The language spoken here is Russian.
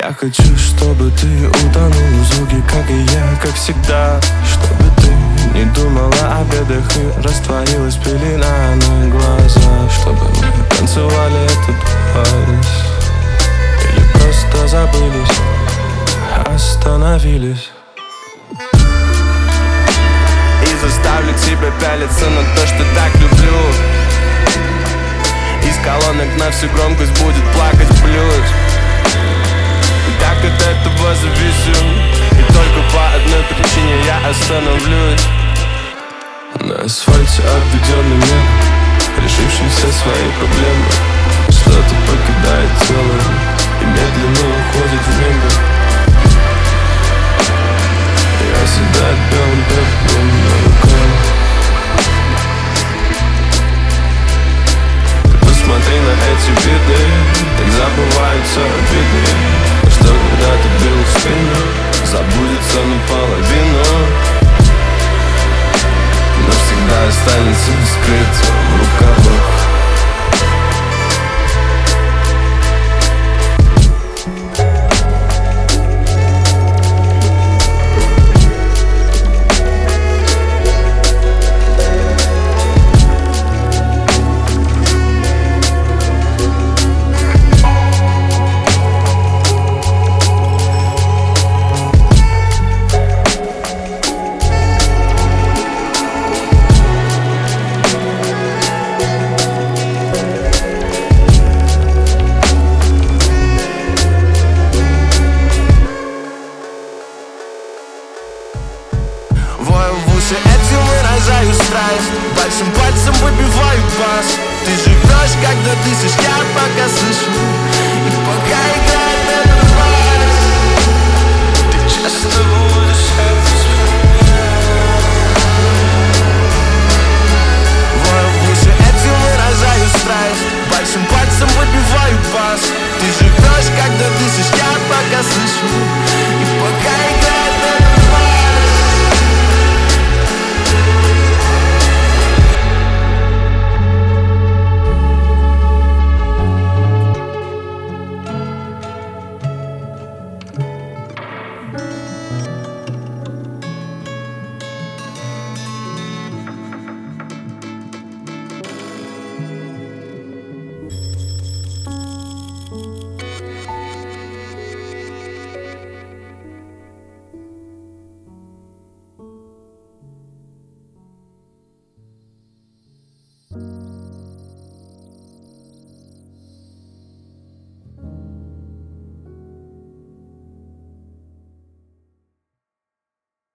Я хочу, чтобы ты утонул в звуке, как и я, как всегда. Чтобы ты не думала о бедах и растворилась пелена на глазах. Чтобы мы танцевали этот вальс или просто забылись, остановились. И заставлю тебя пялиться на то, что так люблю. Из колонок на всю громкость будет плакать блюз. И так от этого зависим, и только по одной причине я остановлюсь. На асфальте обведенный мир, решивший все свои проблемы. Что-то покидает тело и медленно уходит в небо. Я оседает белым пеплом на руках. Ты посмотри на эти виды, так забываются обиды. Что когда ты бил в спину, забудется наполовину, но всегда останется скрыто в рукавах. Этим выражаю страсть, большим пальцем выбиваю бас. Ты живешь, когда дышишь, я пока слышу. И пока играет этот вальс, ты часто будешь вою в уши, этим выражаю страсть, большим пальцем выбиваю бас. Ты живешь, когда дышишь, я пока слышу.